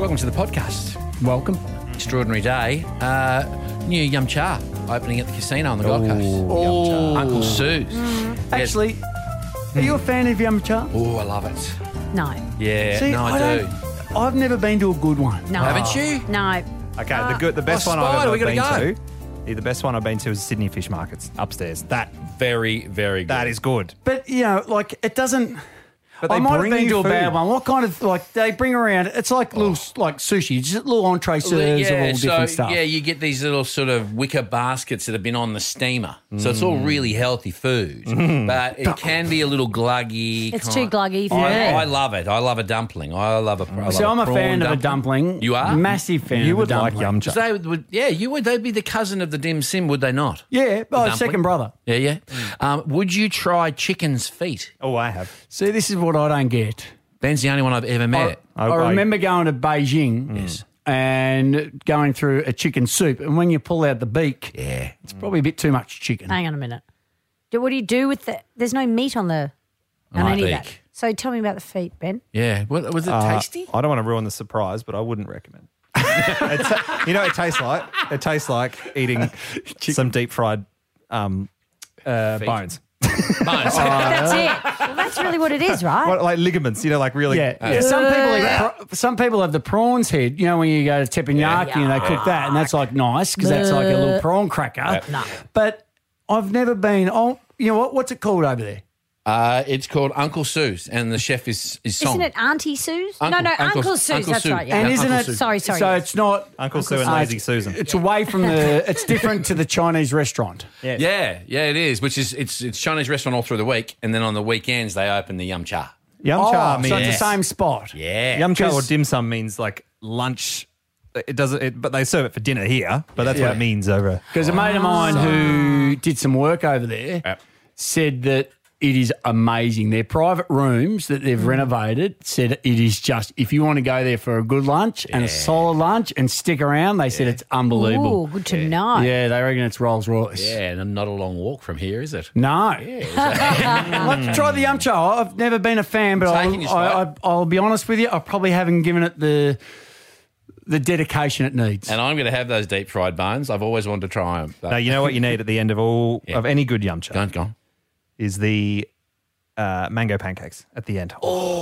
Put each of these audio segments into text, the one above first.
Welcome to the podcast. Welcome. Extraordinary day. New Yum Cha opening at the casino on the Gold Coast. Uncle Sue's. Actually, are you a fan of Yum Cha? Oh, I love it. No. Yeah, See, no, I do. I've never been to a good one. No. Haven't you? No. Okay, the best one I've Spider, ever we gotta been go. to. The best one I've been to is Sydney Fish Markets upstairs. Very, very good. That is good. But, it doesn't... But I they might have bring been you to a bad food. one. What kind of, they bring around... It's like little, sushi. Just little entree serves of all different stuff. Yeah, you get these little sort of wicker baskets that have been on the steamer. So it's all really healthy food. But it can be a little gluggy. It's too gluggy for me. I love it. I love a dumpling. I love a So I'm a prawn fan of a dumpling. You are? Massive fan You of would a like dumpling. Yum Cha. They would, you would. They'd be the cousin of the dim sim, would they not? Yeah, dumpling. second brother. Yeah. Would you try chicken's feet? Oh, I have. See, this is what I don't get. Ben's the only one I've ever met. I remember going to Beijing and going through a chicken soup, and when you pull out the beak, it's probably a bit too much chicken. Hang on a minute. What do you do with the... There's no meat on any of that. beak. So tell me about the feet, Ben. Yeah. Was it tasty? I don't want to ruin the surprise, but I wouldn't recommend. You know what it tastes like? It tastes like eating some deep fried bones. Bones. That's it. Well, that's really what it is, right? Like ligaments, like really. Yeah. Some people have the prawns head. When you go to teppanyaki and they cook that, and that's like nice because that's like a little prawn cracker. No. But I've never been. Oh, you know what? What's it called over there? It's called Uncle Sue's, and the chef is Song. Isn't it Auntie Sue's? Uncle- no, Uncle- Uncle Sue's. Uncle That's Sue. right. Yeah. And Yeah, isn't Uncle it? Sue. Sorry. So it's not Uncle Sue and Lazy Susan. It's away from the. It's different to the Chinese restaurant. Yeah, it is. Which is it's Chinese restaurant all through the week, and then on the weekends they open the Yum Cha. Yum Cha So means it's the same spot. Yeah. Yum Cha or 'Cause- dim sum means like lunch. It doesn't, but they serve it for dinner here. But that's what it means over. Because a mate of mine who did some work over there said that it is amazing. Their private rooms that they've renovated said it is just, if you want to go there for a good lunch and a solid lunch and stick around, they said it's unbelievable. Ooh, good to know. Yeah, they reckon it's Rolls Royce. Yeah, and not a long walk from here, is it? No. Let's try the Yum Cha. I've never been a fan, but Taking your spot. I'll be honest with you, I probably haven't given it the dedication it needs. And I'm going to have those deep fried bones. I've always wanted to try them. No, you know what you need at the end of of any good Yum Cha Go on. is the mango pancakes at the end. I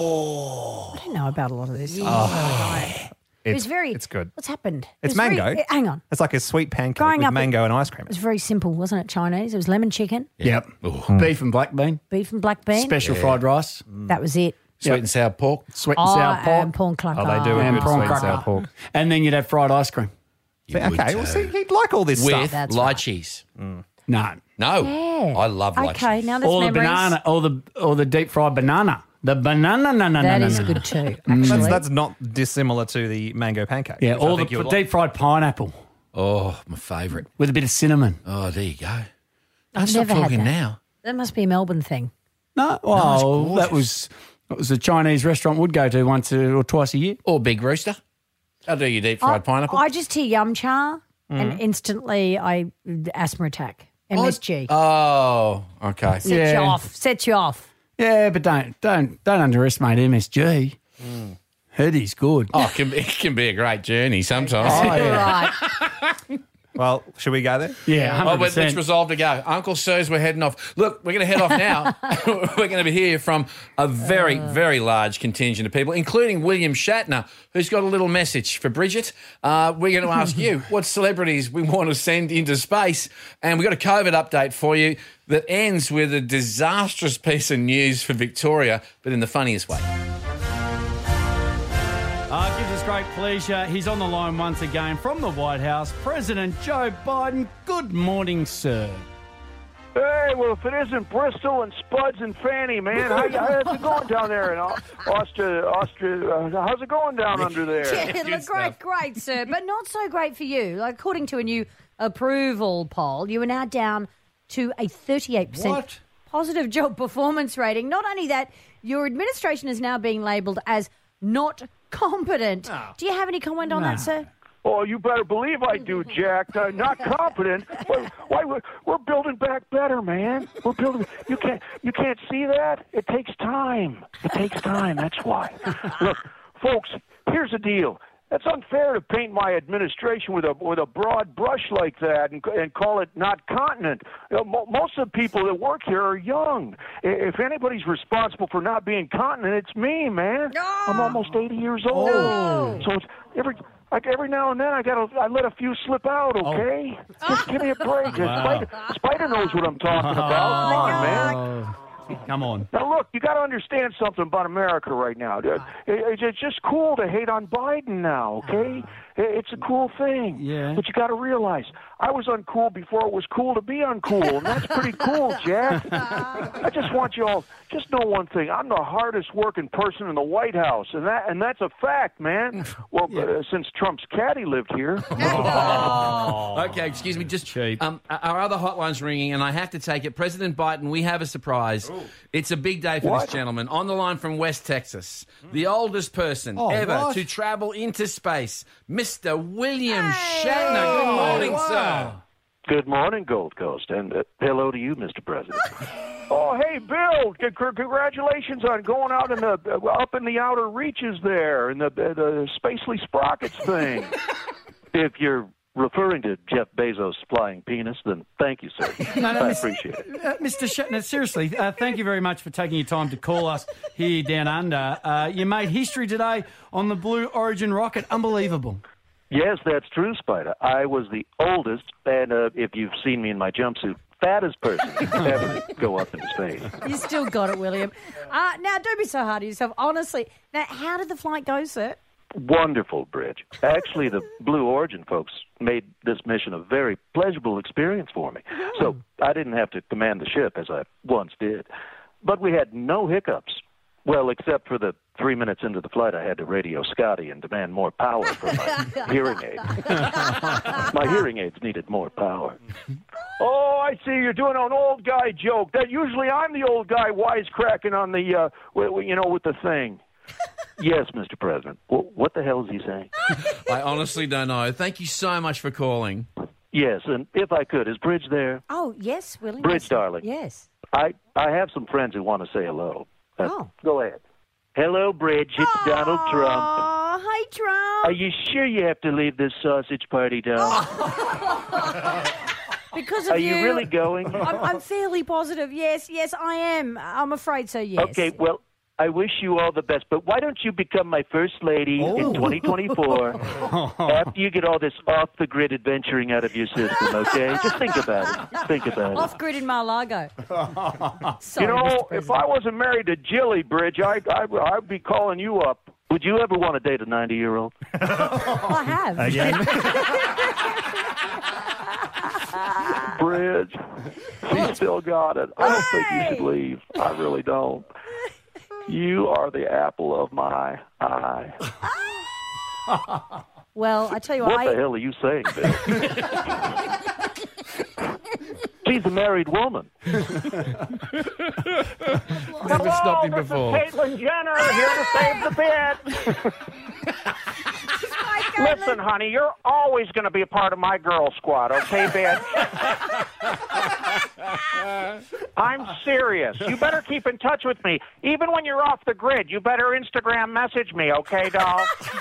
don't know about a lot of this. It was very... It's good. What's happened? It's It was very- mango. hang on. It's like a sweet pancake Growing with up, mango and ice cream. It was very simple, wasn't it, Chinese? It was lemon chicken, Yep. Beef and black bean, beef and black bean. special fried rice, That was it. Sweet and sour pork. sweet and sour pork. And prawn clucker. Oh, they do a And good prawn sweet and cracker. sour pork. And then you'd have fried ice cream. Okay, well, see, he'd like all this With stuff. That's lychees. No. No. Yeah. I love lychees. Okay, now there's Or the memories. banana, or the deep fried banana. The banana, That is good too, actually. That's not dissimilar to the mango pancake. Yeah, which I or think you the would deep fried pineapple Oh, my favourite. with a bit of cinnamon. Oh, there you go. I've Stop never had talking that. now. That must be a Melbourne thing. No, well, that was a Chinese restaurant would go to once or twice a year. Or Big Rooster. I'll do your deep fried pineapple. I just hear Yum Cha and instantly asthma attack. MSG. Oh, okay. Sets you Yeah. off. Sets you off. Yeah, but don't underestimate MSG. It is good. Oh, it can be a great journey sometimes. Oh, yeah. Right. Well, should we go there? Yeah, 100%. Oh, but let's resolve to go. Uncle Sue's, we're heading off. Look, we're going to head off now. We're going to hear from a very, very large contingent of people, including William Shatner, who's got a little message for Bridget. We're going to ask you what celebrities we want to send into space. And we've got a COVID update for you that ends with a disastrous piece of news for Victoria, but in the funniest way. It gives us great pleasure. He's on the line once again from the White House. President Joe Biden, good morning, sir. Hey, well, if it isn't Bristol and Spuds and Fanny, man, how's it going down there in Austria? How's it going down under there? Yeah, look, great, sir. But not so great for you. Like, according to a new approval poll, you are now down to a 38% What? positive job performance rating. Not only that, your administration is now being labelled as not competent. Do you have any comment on that, sir? Oh, you better believe I do, Jack. Not competent. Why we're building back better, man. We're building. You can't see that. It takes time. It takes time. That's why. Look, folks. Here's the deal. That's unfair to paint my administration with a broad brush like that and call it not continent. Most of the people that work here are young. If anybody's responsible for not being continent, it's me, man. No. I'm almost 80 years old. No. So it's every now and then I let a few slip out, okay? Just give me a break. Spider knows what I'm talking about. Come on, man. Come on. Now, look, you got to understand something about America right now. It's just cool to hate on Biden now, okay? It's a cool thing. Yeah. But you got to realize, I was uncool before it was cool to be uncool, and that's pretty cool, Jack. I just want you all, just know one thing. I'm the hardest working person in the White House, and that's a fact, man. Well, since Trump's caddy lived here. Okay, excuse me. Just Cheap. our other hotline's ringing, and I have to take it. President Biden, we have a surprise. It's a big day for this gentleman. On the line from West Texas, the oldest person ever to travel into space, Mr. William Shatner. Good morning, sir. Good morning, Gold Coast, and hello to you, Mr. President. Oh, hey, Bill! Congratulations on going out in up in the outer reaches there, in the Spacely Sprockets thing. If you're referring to Jeff Bezos' flying penis, then thank you, sir. I appreciate it. Mr. Shatner, seriously, thank you very much for taking your time to call us here down under. You made history today on the Blue Origin rocket. Unbelievable. Yes, that's true, Spider. I was the oldest, and if you've seen me in my jumpsuit, fattest person ever to go up into space. You still got it, William. Now, don't be so hard on yourself. Honestly, now, how did the flight go, sir? Wonderful, Bridge. Actually, the Blue Origin folks made this mission a very pleasurable experience for me. So I didn't have to command the ship as I once did. But we had no hiccups. Well, except for the 3 minutes into the flight, I had to radio Scotty and demand more power from my hearing aid. My hearing aids needed more power. Oh, I see. You're doing an old guy joke. That usually I'm the old guy wisecracking on the, with the thing. Yes, Mr. President. What the hell is he saying? I honestly don't know. Thank you so much for calling. Yes, and if I could, is Bridge there? Oh, yes, William. Bridge, yes. darling. Yes. I have some friends who want to say hello. Go ahead. Hello, Bridge. It's Donald Trump. Oh, hi, Trump. Are you sure you have to leave this sausage party down? Because of Are you really going? I'm fairly positive. Yes, I am. I'm afraid so, yes. Okay, well, I wish you all the best, but why don't you become my first lady in 2024 after you get all this off-the-grid adventuring out of your system, okay? Just think about it. Think about it. Off-grid in Mar-a-Lago. Sorry, You know, Mr. if President. I wasn't married to Jilly, Bridge, I'd be calling you up. Would you ever want to date a 90-year-old? I have. Bridge, she still got it. I don't think you should leave. I really don't. You are the apple of my eye. Well, I tell you What what, the hell are you saying, Bill? She's a married woman. Never stopped him before. Caitlyn Jenner here to save the bit. Listen, honey, you're always going to be a part of my girl squad, okay, bitch? I'm serious. You better keep in touch with me. Even when you're off the grid, you better Instagram message me, okay, doll?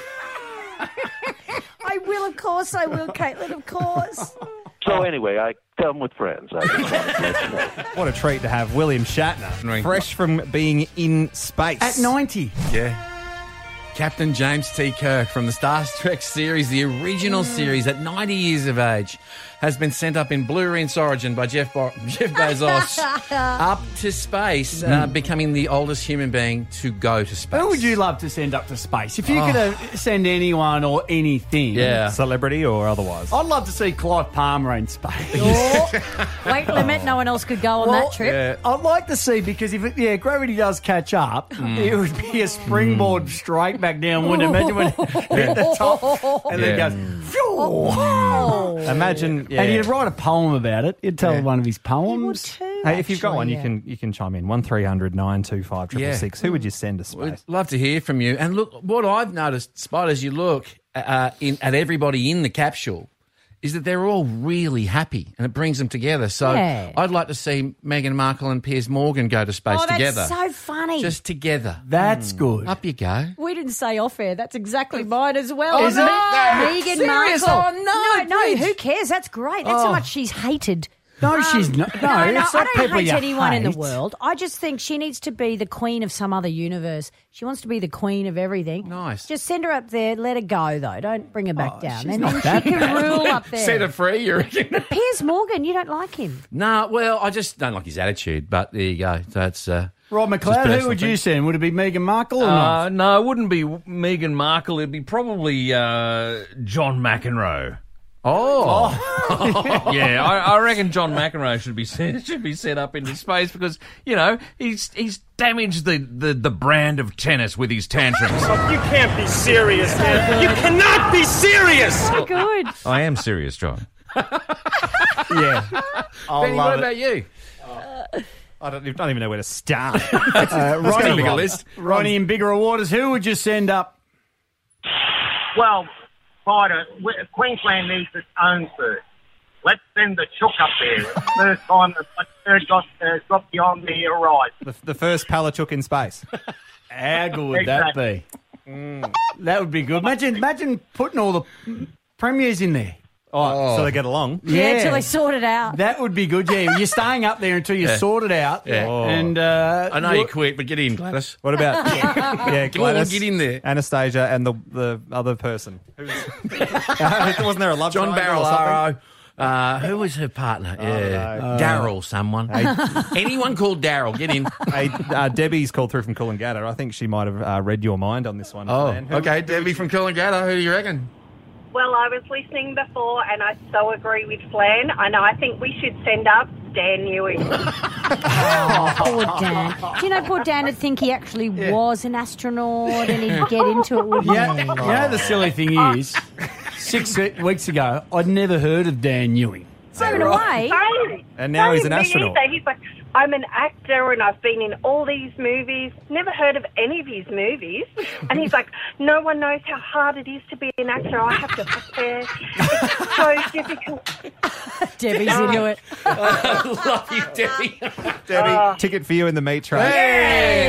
I will, of course, Caitlin, of course. So anyway, I come with friends. I just wanted to let you know. What a treat to have William Shatner, fresh from being in space. At 90. Yeah. Captain James T. Kirk from the Star Trek series, the original series, at 90 years of age, has been sent up in Blue Origin by Jeff Bezos up to space, becoming the oldest human being to go to space. Who would you love to send up to space? If you could send anyone or anything. Yeah. Celebrity or otherwise? I'd love to see Clive Palmer in space. Weight limit, no one else could go on that trip. Yeah. I'd like to see, because if gravity does catch up, it would be a springboard straight back down. Wouldn't it? Imagine when it hit the top and then it goes, Oh. Imagine, and he'd write a poem about it. He'd tell one of his poems. Hey, if you've got one, you can chime in. 1300 925 666. Who would you send to space? We'd love to hear from you. And look, what I've noticed, Spot, as you look at everybody in the capsule, is that they're all really happy and it brings them together. So Yeah. I'd like to see Meghan Markle and Piers Morgan go to space Oh, that's together. so funny. Just together. That's good. Up you go. We didn't say off air. That's exactly mine as well. Oh, isn't no. it? Meghan Serious? Markle. Oh, no, no. Bridge. Who cares? That's great. That's how much she's hated. No, she's not. No, No, it's I not don't people hate you anyone in the hate. world. I just think she needs to be the queen of some other universe. She wants to be the queen of everything. Nice. Just send her up there. Let her go, though. Don't bring her back down. she's And not then that she can rule up there. Set her free, you reckon? Piers Morgan, you don't like him. No, well, I just don't like his attitude, but there you go. That's Rob Just McLeod, who personal would you thing. send? Would it be Meghan Markle or not? No, it wouldn't be Meghan Markle. It'd be probably John McEnroe. Oh. Yeah, I reckon John McEnroe should be set up into space because he's damaged the brand of tennis with his tantrums. You can't be serious, man. You cannot be serious. So good. I am serious, John. Yeah. Benny, what about you? I don't even know where to start. Ronnie, a bigger list. Ronnie in Bigger Waters, who would you send up? Well, Queensland needs its own bird. Let's send the chook up there. It's the first time the bird got beyond the horizon. The first Palachuk in space. How good would that be? That would be good. Imagine putting all the premiers in there. Oh, so they get along. Yeah, till they sort it out. That would be good, yeah. You're staying up there until you sort it out. Yeah. And I know you quit, but get in, Gladys. What about Gladys, get in there. Anastasia, and the other person? Wasn't there a love John triangle or something? Barrelaro. Who was her partner? Daryl, someone. Anyone called Daryl, get in. Hey, Debbie's called through from Coolangatta. I think she might have read your mind on this one. Oh, man. okay. Debbie from Coolangatta. Who do you reckon? Well, I was listening before and I so agree with Flan. I know, I think we should send up Dan Newing. Poor Dan. Do you know poor Dan would think he actually was an astronaut and he'd get into it, wouldn't yeah, he? you know the silly thing is, 6 weeks ago, I'd never heard of Dan Newing. So in a way, And now he's an Me astronaut. either. He's like, I'm an actor and I've been in all these movies. Never heard of any of his movies. And he's like, no one knows how hard it is to be an actor. I have to prepare. It's so difficult. Debbie's into it. Love you, Debbie. Debbie, ticket for you in the meat tray. Hey!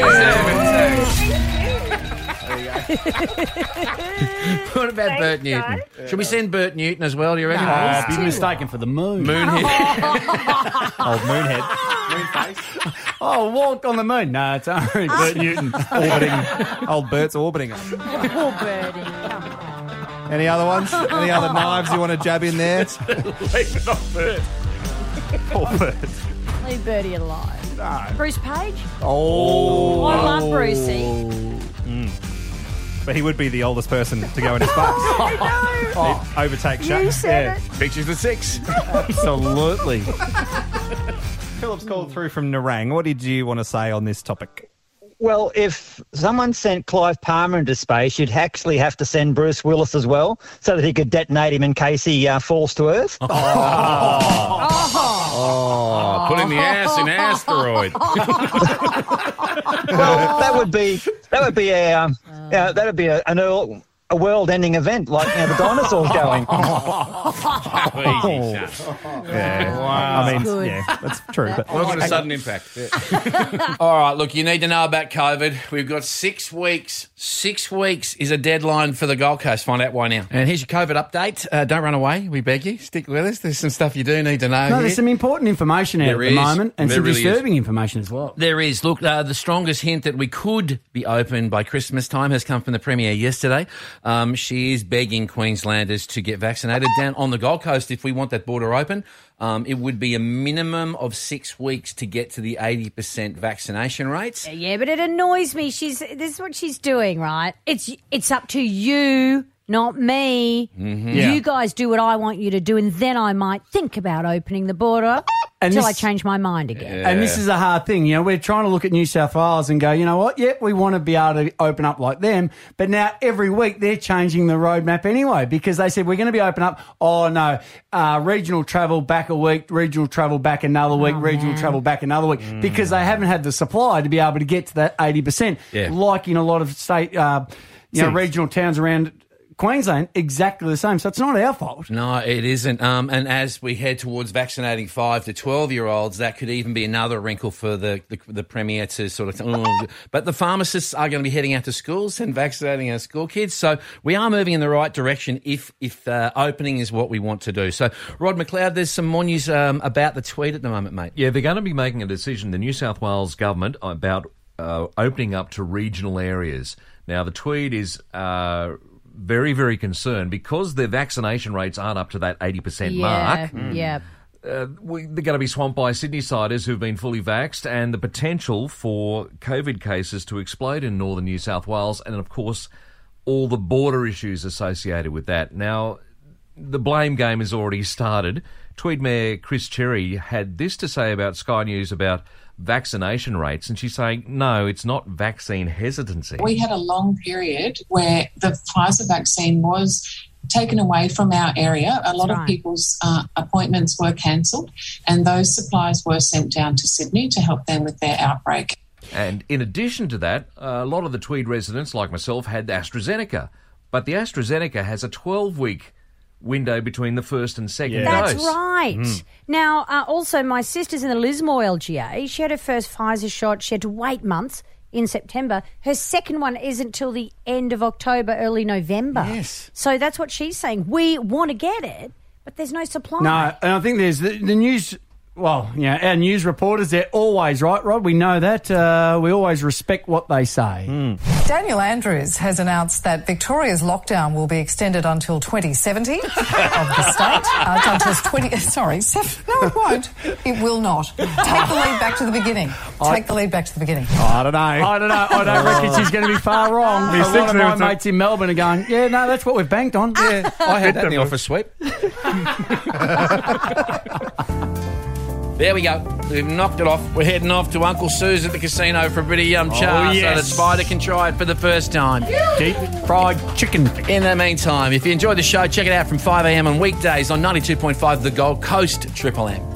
What about Thanks, Bert Newton? Should we send Bert Newton as well, do you reckon? Be mistaken for the moon. Moonhead. Old Moonhead. Oh, walk on the moon. No, it's only Bert Newton orbiting. Old Bert's orbiting us. Poor birdie. Any other ones? Any other knives you want to jab in there? Leave it off Bert. Poor Bert. Leave Birdie alive. Bruce Page? Oh. I love Brucey. But he would be the oldest person to go into space. He'd overtake Shaq. You said it. Pictures the 6. Absolutely. Philip's called through from Nerang. What did you want to say on this topic? Well, if someone sent Clive Palmer into space, you'd actually have to send Bruce Willis as well, so that he could detonate him in case he falls to Earth. Oh, putting the ass in asteroid. Well, that would be a world-ending event, like the dinosaurs going. Yeah. Wow. I mean, Good. yeah, that's true. But Wasn't a sudden impact. All right, look, you need to know about COVID. We've got 6 weeks. 6 weeks is a deadline for the Gold Coast. Find out why now. And here's your COVID update. Don't run away, we beg you. Stick with us. There's some stuff you do need to know No, here. there's some important information out There at is. the moment and There some really disturbing information as well. There is. Look, the strongest hint that we could be open by Christmas time has come from the Premier yesterday. She is begging Queenslanders to get vaccinated. Down on the Gold Coast, if we want that border open, it would be a minimum of 6 weeks to get to the 80% vaccination rates. Yeah, but it annoys me. This is what she's doing, right? It's up to you, not me. Yeah. You guys do what I want you to do, and then I might think about opening the border And until I this- change my mind again. And this is a hard thing. We're trying to look at New South Wales and go, you know what? Yep, we want to be able to open up like them. But now every week they're changing the roadmap anyway because they said we're going to be open up. Oh, no, regional travel back a week, regional travel back another week, regional travel back another week because they haven't had the supply to be able to get to that 80%. Yeah. Like in a lot of state, Cities. regional towns around Queensland, exactly the same. So it's not our fault. No, it isn't. And as we head towards vaccinating 5 to 12-year-olds, that could even be another wrinkle for the Premier to sort of... But the pharmacists are going to be heading out to schools and vaccinating our school kids. So we are moving in the right direction if opening is what we want to do. So, Rod McLeod, there's some more news about the tweed at the moment, mate. Yeah, they're going to be making a decision, the New South Wales government, about opening up to regional areas. Now, the Tweed is... very, very concerned because their vaccination rates aren't up to that 80% mark. Yeah. They're going to be swamped by Sydney-siders who've been fully vaxxed, and the potential for COVID cases to explode in northern New South Wales, and of course all the border issues associated with that. Now, the blame game has already started. Tweed Mayor Chris Cherry had this to say about Sky News about vaccination rates, and she's saying, no, it's not vaccine hesitancy. We had a long period where the Pfizer vaccine was taken away from our area. A lot of people's appointments were cancelled, and those supplies were sent down to Sydney to help them with their outbreak. And in addition to that, a lot of the Tweed residents, like myself, had AstraZeneca, but the AstraZeneca has a 12-week window between the first and second dose. That's right. Now, also, my sister's in the Lismore LGA. She had her first Pfizer shot. She had to wait months in September. Her second one isn't till the end of October, early November. Yes. So that's what she's saying. We want to get it, but there's no supply. No, and I think there's the news... Well, our news reporters, they're always right, Rod. We know that. We always respect what they say. Daniel Andrews has announced that Victoria's lockdown will be extended until 2070 of the state. Until 20... Sorry. No, it won't. It will not. Take the lead back to the beginning. Take the lead back to the beginning. I don't know. I don't reckon she's going to be far wrong. A lot of my mates in Melbourne are going, yeah, no, that's what we've banked on. Yeah, I had that in the office sweep. There we go. We've knocked it off. We're heading off to Uncle Sue's at the casino for a bit of yum cha so that Spider can try it for the first time. Deep fried chicken. In the meantime, if you enjoyed the show, check it out from 5 a.m. on weekdays on 92.5 The Gold Coast Triple M.